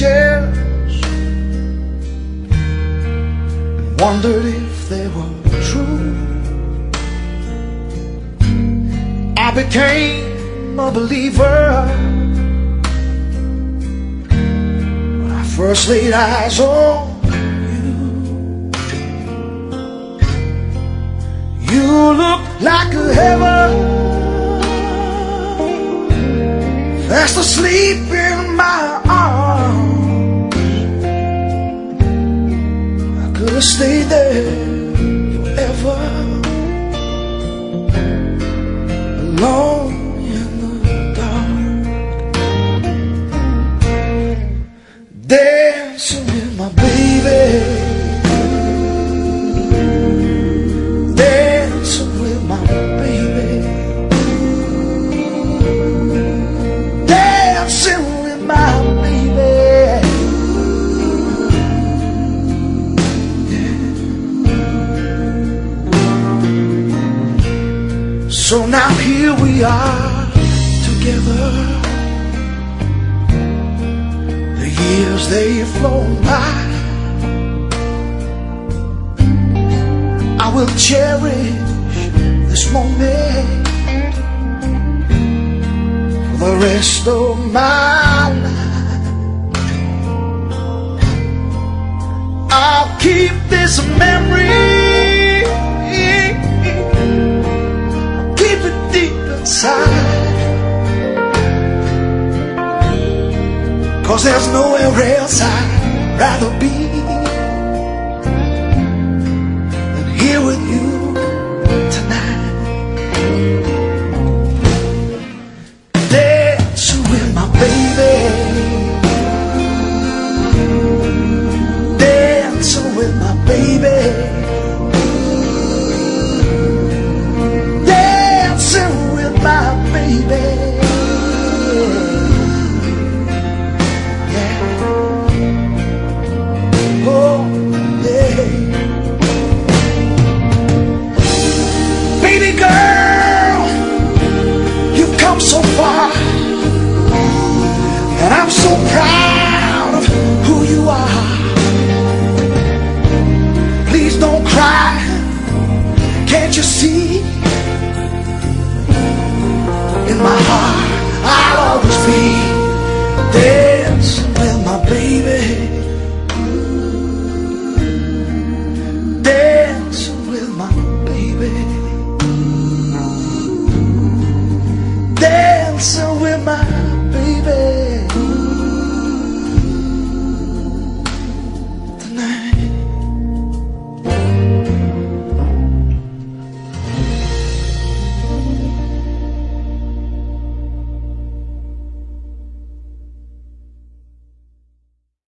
messages, wondered if they were true. I became a believer when I first laid eyes on you. You look like a heaven fast asleep in my arms. I could have stayed there forever, alone in the dark, dancing with my baby, dancing with my baby, dancing with my baby. So now here we are together. The years they've flown by. I will cherish this moment for the rest of my life. I'll keep this memory inside, 'cause there's nowhere else I'd rather be.